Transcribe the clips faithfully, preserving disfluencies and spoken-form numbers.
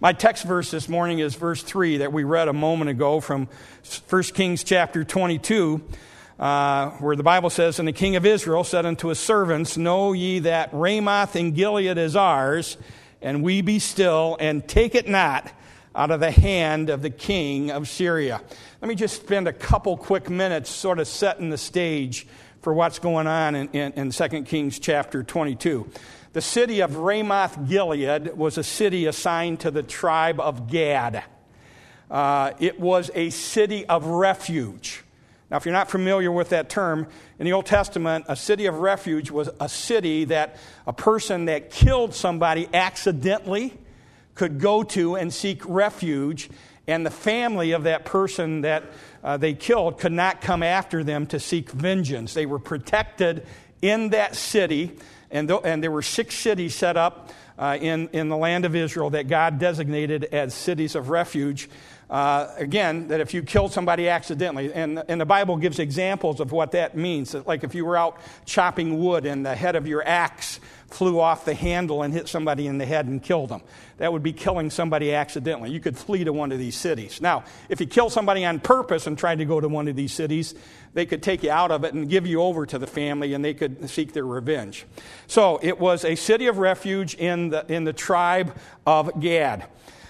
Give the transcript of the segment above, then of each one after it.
My text verse this morning is verse three that we read a moment ago from First Kings chapter twenty-two, uh, where the Bible says, "And the king of Israel said unto his servants, Know ye that Ramoth in Gilead is ours, and we be still, and take it not out of the hand of the king of Syria." Let me just spend a couple quick minutes sort of setting the stage for what's going on in, in, in Second Kings chapter twenty-two. The city of Ramoth Gilead was a city assigned to the tribe of Gad. Uh, it was a city of refuge. Now, if you're not familiar with that term, in the Old Testament, a city of refuge was a city that a person that killed somebody accidentally could go to and seek refuge, and the family of that person that uh, they killed could not come after them to seek vengeance. They were protected in that city. And, th- and there were six cities set up uh, in, in the land of Israel that God designated as cities of refuge. Uh, again, that if you killed somebody accidentally, and, and the Bible gives examples of what that means. Like if you were out chopping wood and the head of your axe flew off the handle and hit somebody in the head and killed them. That would be killing somebody accidentally. You could flee to one of these cities. Now, if you kill somebody on purpose and tried to go to one of these cities, they could take you out of it and give you over to the family, and they could seek their revenge. So it was a city of refuge in the in the tribe of Gad.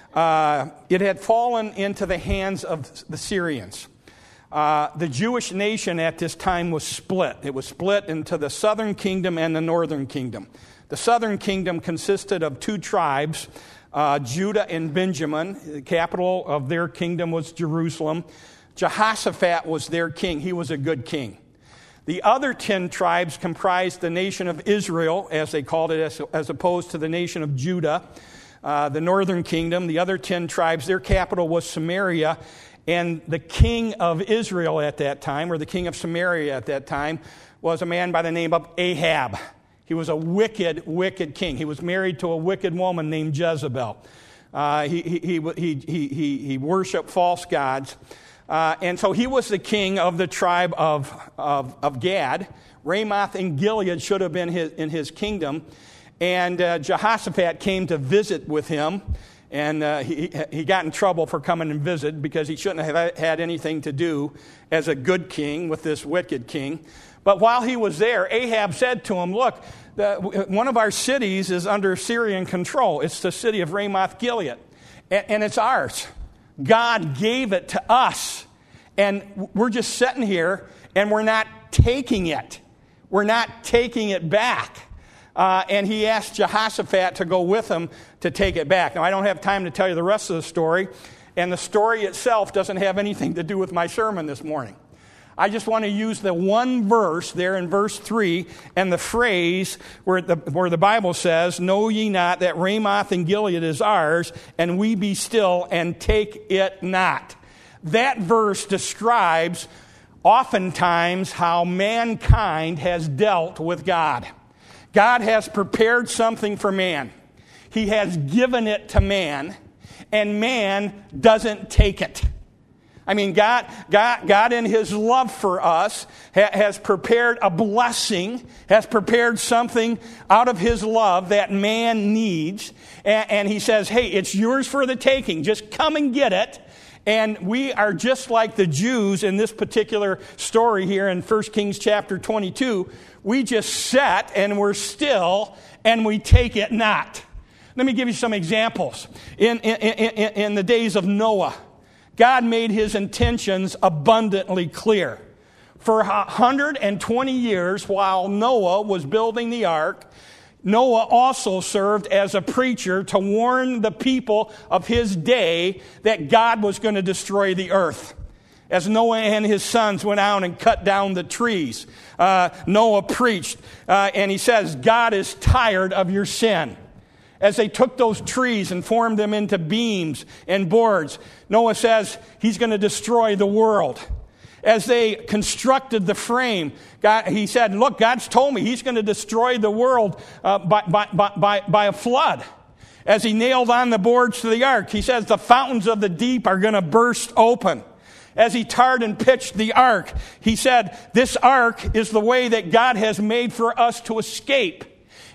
Uh, it had fallen into the hands of the Syrians. Uh, the Jewish nation at this time was split. It was split into the southern kingdom and the northern kingdom. The southern kingdom consisted of two tribes, uh, Judah and Benjamin. The capital of their kingdom was Jerusalem. Jehoshaphat was their king. He was a good king. The other ten tribes comprised the nation of Israel, as they called it, as, as opposed to the nation of Judah. Uh, the northern kingdom, the other ten tribes, their capital was Samaria. And the king of Israel at that time, or the king of Samaria at that time, was a man by the name of Ahab. He was a wicked, wicked king. He was married to a wicked woman named Jezebel. Uh, he, he, he, he, he, he worshiped false gods. Uh, and so he was the king of the tribe of, of, of Gad. Ramoth in Gilead should have been his, in his kingdom. And uh, Jehoshaphat came to visit with him. And uh, he, he got in trouble for coming and visit because he shouldn't have had anything to do as a good king with this wicked king. But while he was there, Ahab said to him, look, the, one of our cities is under Syrian control. It's the city of Ramoth Gilead, and, and it's ours. God gave it to us, and we're just sitting here, and we're not taking it. We're not taking it back. Uh, and he asked Jehoshaphat to go with him to take it back. Now, I don't have time to tell you the rest of the story, and the story itself doesn't have anything to do with my sermon this morning. I just want to use the one verse there in verse three and the phrase where the, where the Bible says, Know ye not that Ramoth in Gilead is ours, and we be still and take it not. That verse describes oftentimes how mankind has dealt with God. God has prepared something for man. He has given it to man, and man doesn't take it. I mean, God, God, God in His love for us ha- has prepared a blessing, has prepared something out of His love that man needs. And, and He says, hey, it's yours for the taking. Just come and get it. And we are just like the Jews in this particular story here in First Kings chapter twenty-two. We just sat and we're still and we take it not. Let me give you some examples. In, in, in, in the days of Noah, God made His intentions abundantly clear. For one hundred twenty years, while Noah was building the ark, Noah also served as a preacher to warn the people of his day that God was going to destroy the earth. As Noah and his sons went out and cut down the trees, uh, Noah preached, uh, and he says, God is tired of your sin. As they took those trees and formed them into beams and boards, Noah says he's going to destroy the world. As they constructed the frame, God, he said, look, God's told me He's going to destroy the world uh, by, by, by, by a flood. As he nailed on the boards to the ark, he says the fountains of the deep are going to burst open. As he tarred and pitched the ark, he said, this ark is the way that God has made for us to escape.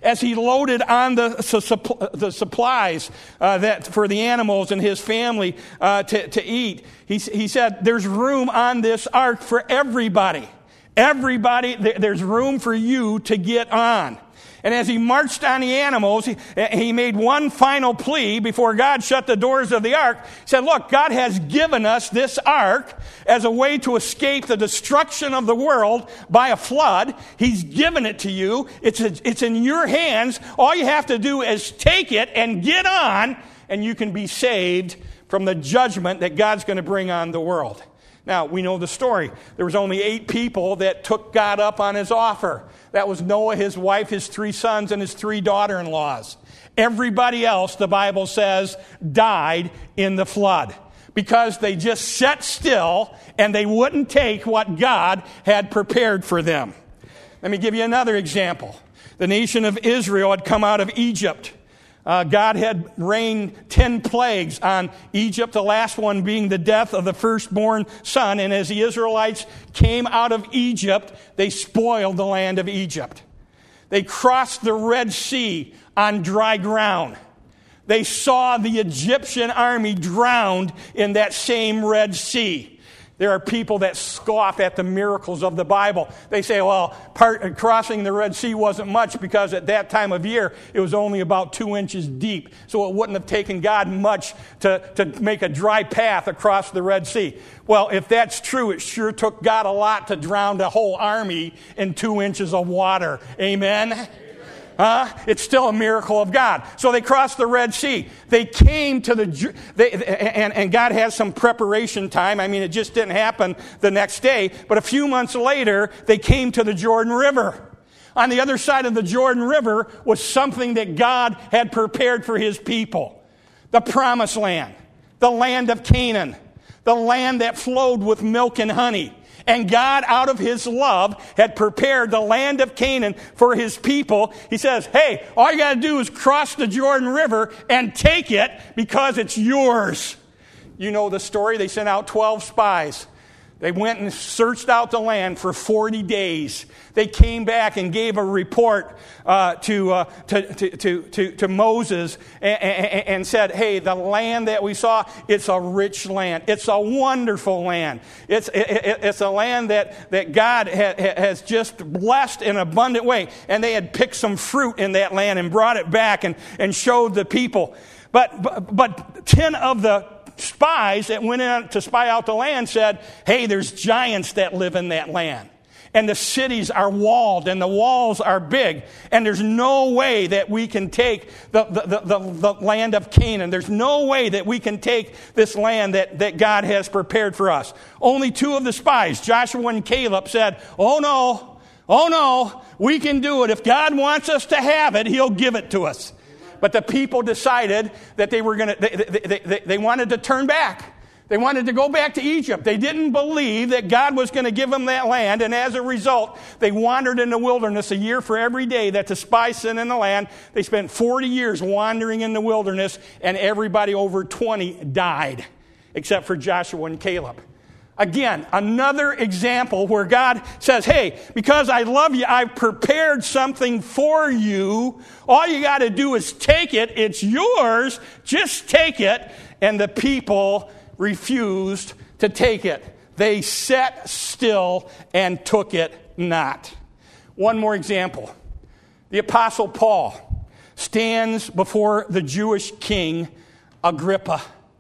as he loaded on the, su- the supplies uh, that for the animals and his family uh, to, to eat, he, he said, there's room on this ark for everybody. Everybody, there's room for you to get on. And as he marched on the animals, he, he made one final plea before God shut the doors of the ark. He said, look, God has given us this ark as a way to escape the destruction of the world by a flood. He's given it to you. It's, a, it's in your hands. All you have to do is take it and get on, and you can be saved from the judgment that God's going to bring on the world. Now, we know the story. There was only eight people that took God up on his offer. That was Noah, his wife, his three sons, and his three daughter-in-laws. Everybody else, the Bible says, died in the flood because they just sat still and they wouldn't take what God had prepared for them. Let me give you another example. The nation of Israel had come out of Egypt. Uh, God had rained ten plagues on Egypt, the last one being the death of the firstborn son. And as the Israelites came out of Egypt, they spoiled the land of Egypt. They crossed the Red Sea on dry ground. They saw the Egyptian army drowned in that same Red Sea. There are people that scoff at the miracles of the Bible. They say, well, part, crossing the Red Sea wasn't much because at that time of year, it was only about two inches deep. So it wouldn't have taken God much to, to make a dry path across the Red Sea. Well, if that's true, it sure took God a lot to drown the whole army in two inches of water. Amen? Huh? It's still a miracle of God. So they crossed the Red Sea. They came to the, they, and, and God has some preparation time. I mean, it just didn't happen the next day. But a few months later, they came to the Jordan River. On the other side of the Jordan River was something that God had prepared for his people. The Promised Land, the land of Canaan, the land that flowed with milk and honey. And God, out of his love, had prepared the land of Canaan for his people. He says, hey, all you got to do is cross the Jordan River and take it because it's yours. You know the story. They sent out twelve spies. They went and searched out the land for forty days. They came back and gave a report uh, to, uh, to, to, to, to, to Moses and, and, and said, hey, the land that we saw, it's a rich land. It's a wonderful land. It's, it, it's a land that, that God ha, has just blessed in an abundant way. And they had picked some fruit in that land and brought it back and, and showed the people. But, but, but ten of the spies that went in to spy out the land said, hey, there's giants that live in that land. And the cities are walled, and the walls are big. And there's no way that we can take the, the, the, the land of Canaan. There's no way that we can take this land that, that God has prepared for us. Only two of the spies, Joshua and Caleb, said, oh no, oh no, we can do it. If God wants us to have it, he'll give it to us. But the people decided that they were going to, they, they, they, they wanted to turn back. They wanted to go back to Egypt. They didn't believe that God was going to give them that land. And as a result, they wandered in the wilderness a year for every day that the spies sent in the land. They spent forty years wandering in the wilderness, and everybody over twenty died, except for Joshua and Caleb. Again, another example where God says, hey, because I love you, I've prepared something for you. All you got to do is take it. It's yours. Just take it. And the people refused to take it. They sat still and took it not. One more example. The Apostle Paul stands before the Jewish king, Agrippa.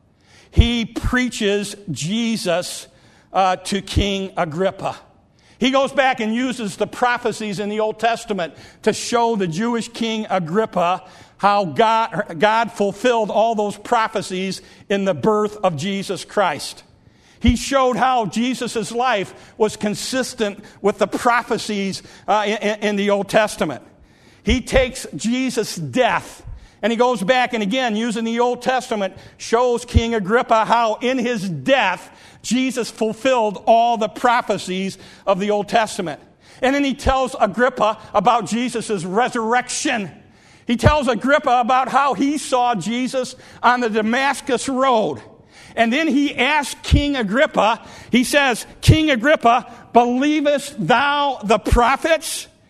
He preaches Jesus uh, to King Agrippa. He goes back and uses the prophecies in the Old Testament to show the Jewish king Agrippa how God, God fulfilled all those prophecies in the birth of Jesus Christ. He showed how Jesus' life was consistent with the prophecies uh, in, in the Old Testament. He takes Jesus' death and he goes back and again, using the Old Testament, shows King Agrippa how in his death, Jesus fulfilled all the prophecies of the Old Testament. And then he tells Agrippa about Jesus' resurrection. He tells Agrippa about how he saw Jesus on the Damascus Road. And then he asks King Agrippa, he says, King Agrippa, believest thou the prophets?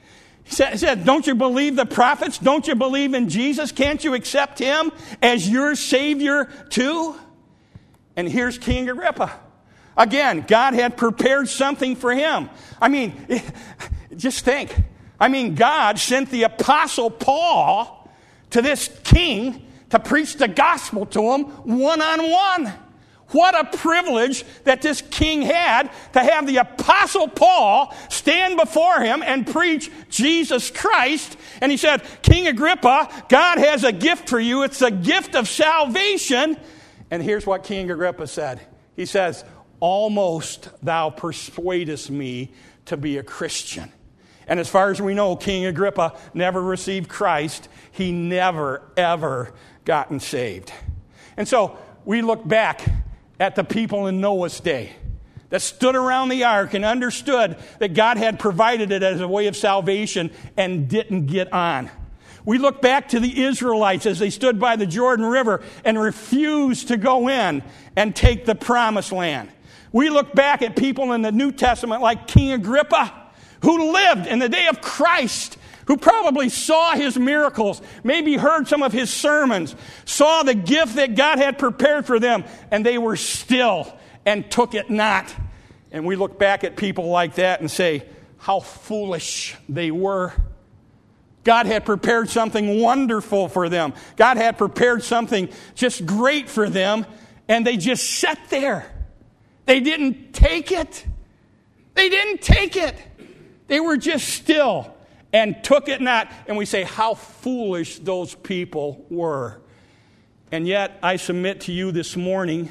He said, he said, don't you believe the prophets? Don't you believe in Jesus? Can't you accept him as your Savior too? And here's King Agrippa. Again, God had prepared something for him. I mean, just think. I mean, God sent the Apostle Paul to this king to preach the gospel to him one-on-one. What a privilege that this king had to have the Apostle Paul stand before him and preach Jesus Christ. And he said, King Agrippa, God has a gift for you. It's a gift of salvation. And here's what King Agrippa said. He says, almost thou persuadest me to be a Christian. And as far as we know, King Agrippa never received Christ. He never, ever gotten saved. And so we look back at the people in Noah's day that stood around the ark and understood that God had provided it as a way of salvation and didn't get on. We look back to the Israelites as they stood by the Jordan River and refused to go in and take the promised land. We look back at people in the New Testament like King Agrippa, who lived in the day of Christ, who probably saw his miracles, maybe heard some of his sermons, saw the gift that God had prepared for them, and they were still and took it not. And we look back at people like that and say, how foolish they were. God had prepared something wonderful for them. God had prepared something just great for them, and they just sat there. They didn't take it. They didn't take it. They were just still and took it not. And we say how foolish those people were. And yet, I submit to you this morning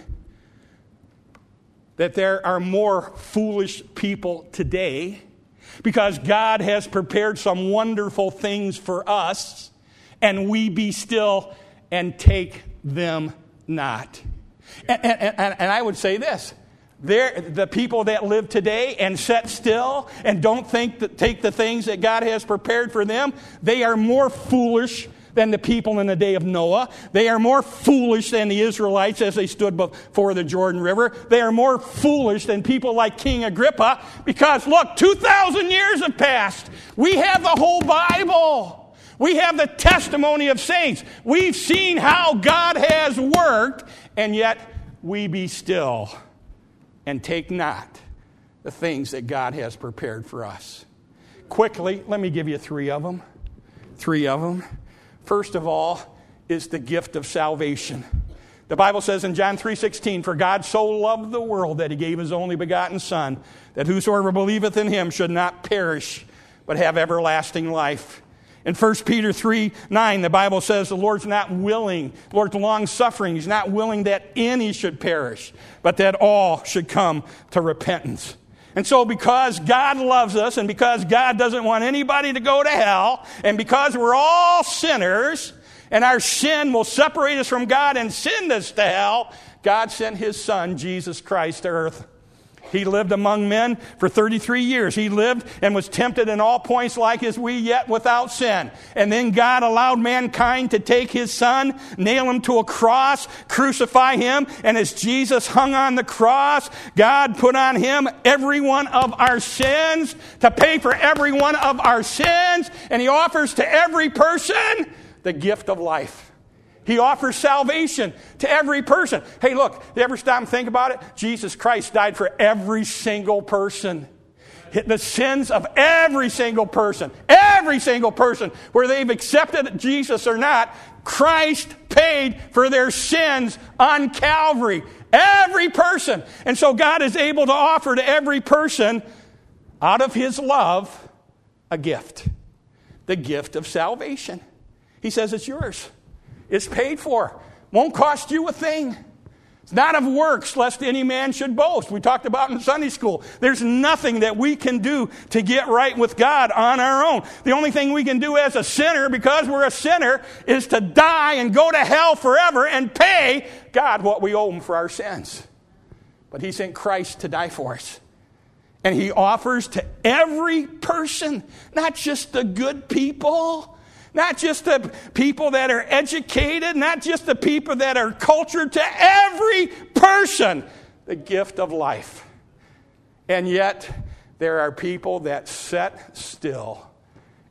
that there are more foolish people today because God has prepared some wonderful things for us, and we be still and take them not. And, and, and, and I would say this. They're, the people that live today and sit still and don't think that take the things that God has prepared for them, they are more foolish than the people in the day of Noah. They are more foolish than the Israelites as they stood before the Jordan River. They are more foolish than people like King Agrippa because, look, two thousand years have passed. We have the whole Bible. We have the testimony of saints. We've seen how God has worked, and yet we be still and take not the things that God has prepared for us. Quickly, let me give you three of them. Three of them. First of all is the gift of salvation. The Bible says in John three sixteen, for God so loved the world that he gave his only begotten Son, that whosoever believeth in him should not perish, but have everlasting life. In First Peter three nine, the Bible says the Lord's not willing, the Lord's long-suffering. He's not willing that any should perish, but that all should come to repentance. And so because God loves us and because God doesn't want anybody to go to hell, and because we're all sinners, and our sin will separate us from God and send us to hell, God sent his Son, Jesus Christ, to earth. He lived among men for thirty-three years. He lived and was tempted in all points like as we, yet without sin. And then God allowed mankind to take his Son, nail him to a cross, crucify him. And as Jesus hung on the cross, God put on him every one of our sins to pay for every one of our sins. And he offers to every person the gift of life. He offers salvation to every person. Hey, look, you ever stop and think about it? Jesus Christ died for every single person. The sins of every single person, every single person, whether they've accepted Jesus or not, Christ paid for their sins on Calvary. Every person. And so God is able to offer to every person, out of his love, a gift. The gift of salvation. He says it's yours. It's paid for. Won't cost you a thing. It's not of works, lest any man should boast. We talked about in Sunday school. There's nothing that we can do to get right with God on our own. The only thing we can do as a sinner, because we're a sinner, is to die and go to hell forever and pay God what we owe him for our sins. But he sent Christ to die for us. And he offers to every person, not just the good people, not just the people that are educated, not just the people that are cultured, to every person, the gift of life. And yet, there are people that sit still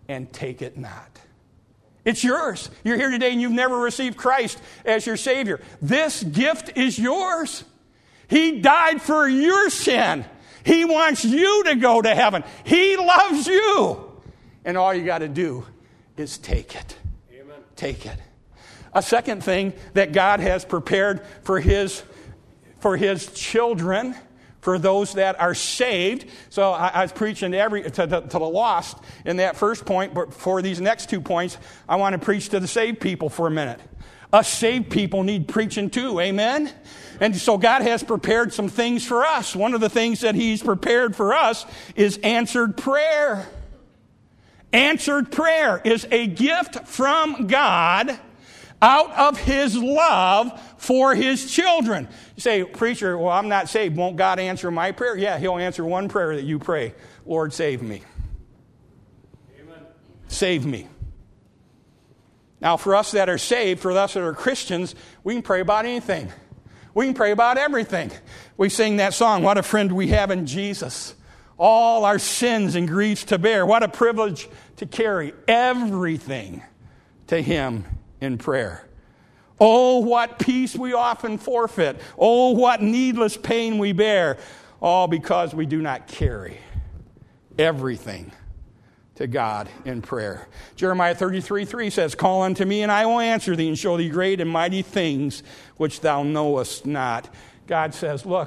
and take it not. It's yours. You're here today and you've never received Christ as your Savior. This gift is yours. He died for your sin. He wants you to go to heaven. He loves you. And all you got to do is take it. Amen. Take it. A second thing that God has prepared for his, for his children, for those that are saved. So I, I was preaching to, every, to, to, to the lost in that first point, but for these next two points, I want to preach to the saved people for a minute. Us saved people need preaching too, amen? And so God has prepared some things for us. One of the things that he's prepared for us is answered prayer. Answered prayer is a gift from God out of his love for his children. You say, preacher, well, I'm not saved. Won't God answer my prayer? Yeah, he'll answer one prayer that you pray. Lord, save me. Amen. Save me. Now, for us that are saved, for us that are Christians, we can pray about anything. We can pray about everything. We sing that song, what a friend we have in Jesus. All our sins and griefs to bear. What a privilege to carry everything to him in prayer. Oh, what peace we often forfeit. Oh, what needless pain we bear. All because we do not carry everything to God in prayer. Jeremiah thirty-three three says, call unto me and I will answer thee and show thee great and mighty things which thou knowest not. God says, look,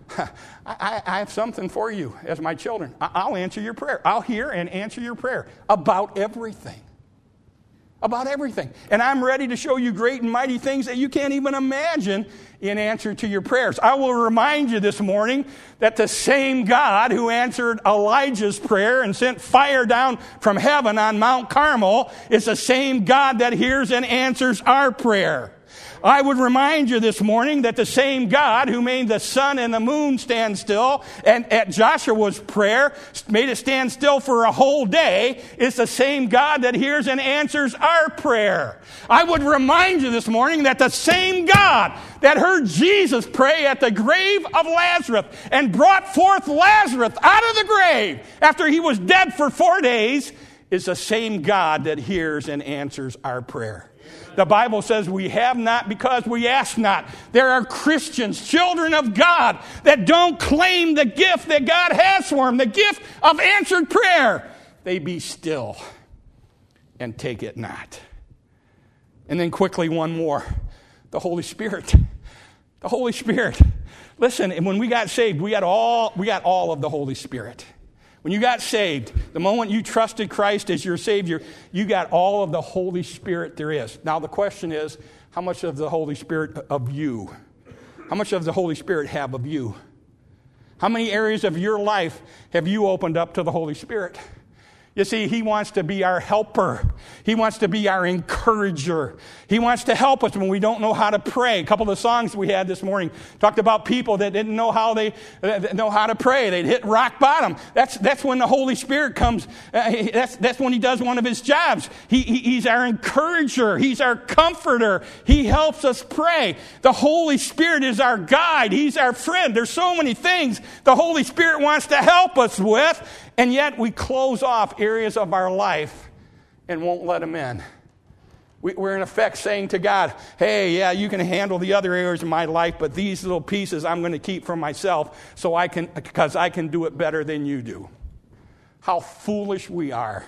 I, I have something for you as my children. I'll answer your prayer. I'll hear and answer your prayer about everything. About everything. And I'm ready to show you great and mighty things that you can't even imagine in answer to your prayers. I will remind you this morning that the same God who answered Elijah's prayer and sent fire down from heaven on Mount Carmel is the same God that hears and answers our prayer. I would remind you this morning that the same God who made the sun and the moon stand still and at Joshua's prayer made it stand still for a whole day is the same God that hears and answers our prayer. I would remind you this morning that the same God that heard Jesus pray at the grave of Lazarus and brought forth Lazarus out of the grave after he was dead for four days is the same God that hears and answers our prayer. The Bible says we have not because we ask not. There are Christians, children of God, that don't claim the gift that God has for them, the gift of answered prayer. They be still and take it not. And then quickly one more. The Holy Spirit. The Holy Spirit. Listen, and when we got saved, we got all, we got all of the Holy Spirit. When you got saved, the moment you trusted Christ as your Savior, you got all of the Holy Spirit there is. Now the question is, how much of the Holy Spirit of you? How much of the Holy Spirit have of you? How many areas of your life have you opened up to the Holy Spirit? You see, he wants to be our helper. He wants to be our encourager. He wants to help us when we don't know how to pray. A couple of the songs we had this morning talked about people that didn't know how they uh, know how to pray. They'd hit rock bottom. That's that's when the Holy Spirit comes. Uh, that's that's when he does one of his jobs. He, he he's our encourager. He's our comforter. He helps us pray. The Holy Spirit is our guide. He's our friend. There's so many things the Holy Spirit wants to help us with. And yet we close off areas of our life and won't let him in. We, we're in effect saying to God, hey, yeah, you can handle the other areas of my life, but these little pieces I'm going to keep for myself so I can, because I can do it better than you do. How foolish we are.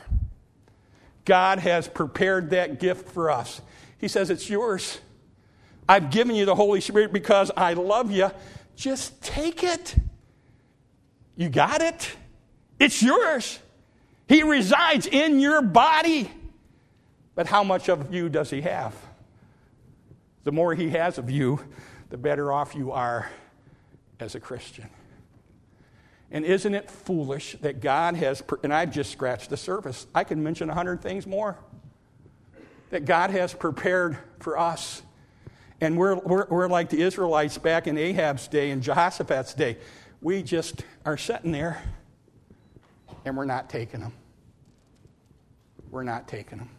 God has prepared that gift for us. He says it's yours. I've given you the Holy Spirit because I love you. Just take it. You got it? It's yours. He resides in your body. But how much of you does he have? The more he has of you, the better off you are as a Christian. And isn't it foolish that God has, and I've just scratched the surface. I can mention a hundred things more that God has prepared for us. And we're, we're, we're like the Israelites back in Ahab's day and Jehoshaphat's day. We just are sitting there. And we're not taking them. We're not taking them.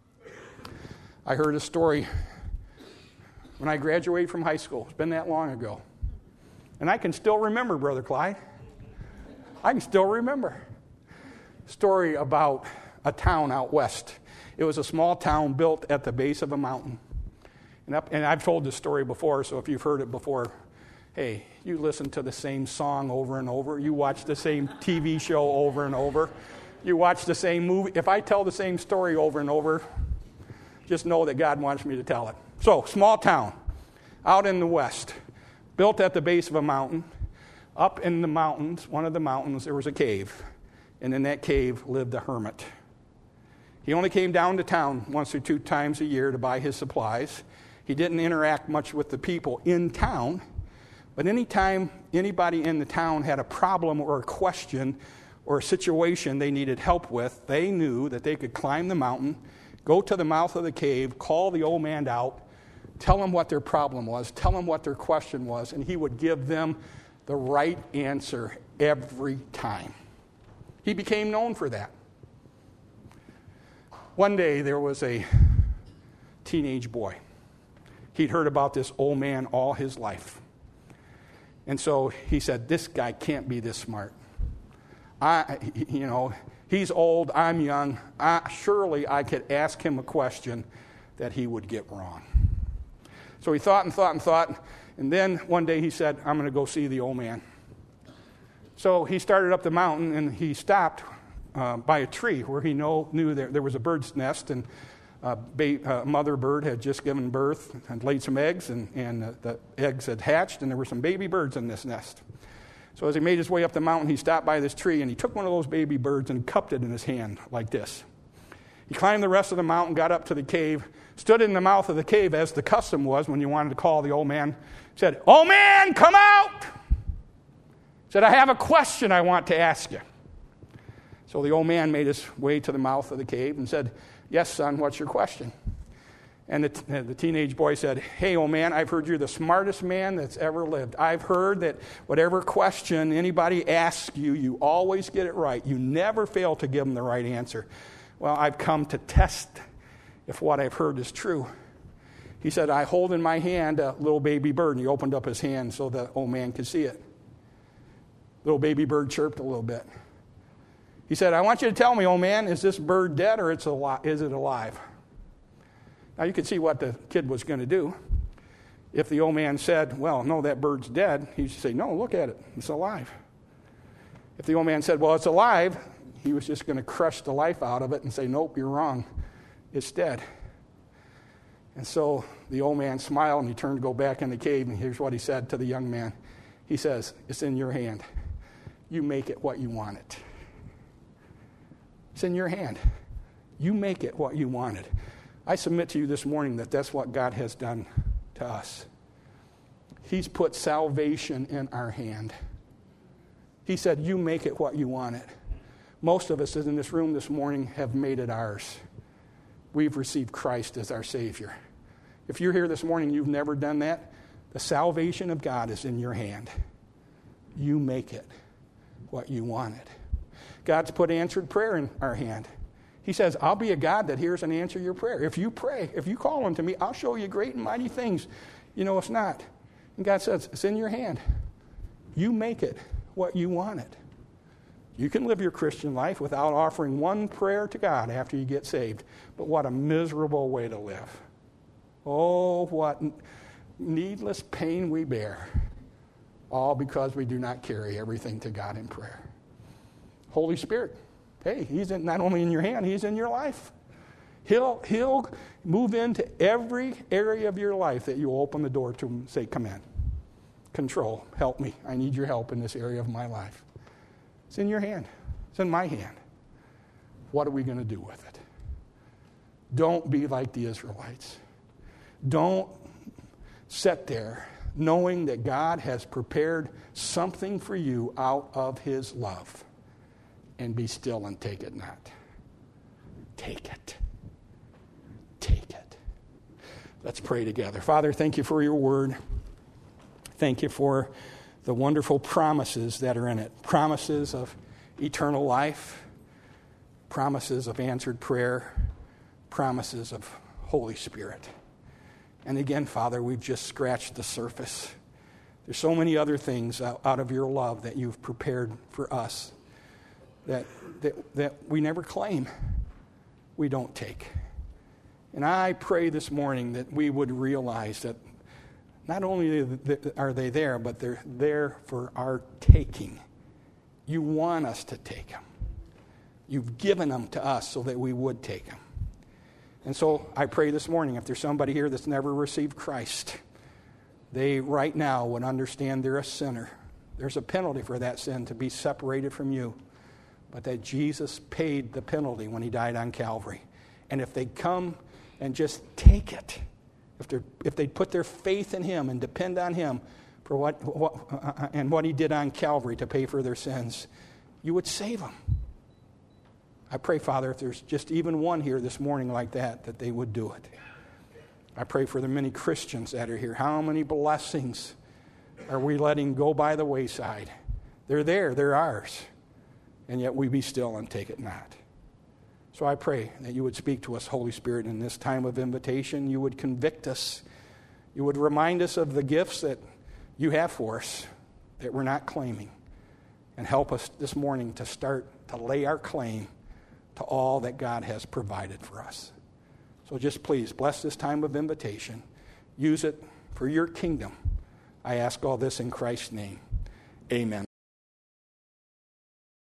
I heard a story when I graduated from high school. It's been that long ago. And I can still remember, Brother Clyde. I can still remember. Story about a town out west. It was a small town built at the base of a mountain. And, up, and I've told this story before, so if you've heard it before, hey, you listen to the same song over and over. You watch the same T V show over and over. You watch the same movie. If I tell the same story over and over, just know that God wants me to tell it. So, small town, out in the west, built at the base of a mountain. Up in the mountains, one of the mountains, there was a cave. And in that cave lived a hermit. He only came down to town once or two times a year to buy his supplies. He didn't interact much with the people in town. But anytime anybody in the town had a problem or a question or a situation they needed help with, they knew that they could climb the mountain, go to the mouth of the cave, call the old man out, tell him what their problem was, tell him what their question was, and he would give them the right answer every time. He became known for that. One day there was a teenage boy. He'd heard about this old man all his life. And so he said, this guy can't be this smart. I, you know, he's old, I'm young. I, surely I could ask him a question that he would get wrong. So he thought and thought and thought, and then one day he said, I'm going to go see the old man. So he started up the mountain, and he stopped uh, by a tree where he know, knew there, there was a bird's nest, and a ba- uh, mother bird had just given birth and laid some eggs, and, and uh, the eggs had hatched, and there were some baby birds in this nest. So as he made his way up the mountain, he stopped by this tree, and he took one of those baby birds and cupped it in his hand like this. He climbed the rest of the mountain, got up to the cave, stood in the mouth of the cave as the custom was when you wanted to call the old man, said, "Old man, come out!" Said, "I have a question I want to ask you." So the old man made his way to the mouth of the cave and said, "Yes, son, what's your question?" And the, t- the teenage boy said, "Hey, old man, I've heard you're the smartest man that's ever lived. I've heard that whatever question anybody asks you, you always get it right. You never fail to give them the right answer. Well, I've come to test if what I've heard is true." He said, "I hold in my hand a little baby bird." And he opened up his hand so the old man could see it. Little baby bird chirped a little bit. He said, "I want you to tell me, old man, is this bird dead or it's al- is it alive?" Now you could see what the kid was going to do. If the old man said, "Well, no, that bird's dead," he'd say, "No, look at it, it's alive." If the old man said, "Well, it's alive," he was just going to crush the life out of it and say, "Nope, you're wrong, it's dead." And so the old man smiled and he turned to go back in the cave, and here's what he said to the young man. He says, "It's in your hand. You make it what you want it." It's in your hand. You make it what you want it. I submit to you this morning that that's what God has done to us. He's put salvation in our hand. He said, "You make it what you want it." Most of us in this room this morning have made it ours. We've received Christ as our Savior. If you're here this morning and you've never done that, the salvation of God is in your hand. You make it what you want it. God's put answered prayer in our hand. He says, "I'll be a God that hears and answers your prayer. If you pray, if you call unto me, I'll show you great and mighty things you know it's not." And God says, it's in your hand. You make it what you want it. You can live your Christian life without offering one prayer to God after you get saved. But what a miserable way to live. Oh, what needless pain we bear. All because we do not carry everything to God in prayer. Holy Spirit, hey, he's in, not only in your hand, he's in your life. He'll, he'll move into every area of your life that you open the door to and say, "Come in. Control, help me. I need your help in this area of my life." It's in your hand. It's in my hand. What are we going to do with it? Don't be like the Israelites. Don't sit there knowing that God has prepared something for you out of his love. And be still and take it not. Take it. Take it. Let's pray together. Father, thank you for your word. Thank you for the wonderful promises that are in it. Promises of eternal life. Promises of answered prayer. Promises of Holy Spirit. And again, Father, we've just scratched the surface. There's so many other things out of your love that you've prepared for us that, that, that we never claim. we don't take. And I pray this morning that we would realize that not only are they there, but they're there for our taking. You want us to take them. You've given them to us so that we would take them. And so I pray this morning, if there's somebody here that's never received Christ, they right now would understand they're a sinner. There's a penalty for that sin, to be separated from you. But that Jesus paid the penalty when he died on Calvary. And if they come and just take it, if they if they put their faith in him and depend on him for what, what uh, and what he did on Calvary to pay for their sins, you would save them. I pray, Father, if there's just even one here this morning like that, that they would do it. I pray for the many Christians that are here. How many blessings are we letting go by the wayside? They're there, they're ours, and yet we be still and take it not. So I pray that you would speak to us, Holy Spirit, in this time of invitation. You would convict us. You would remind us of the gifts that you have for us that we're not claiming. And help us this morning to start to lay our claim to all that God has provided for us. So just please bless this time of invitation. Use it for your kingdom. I ask all this in Christ's name. Amen.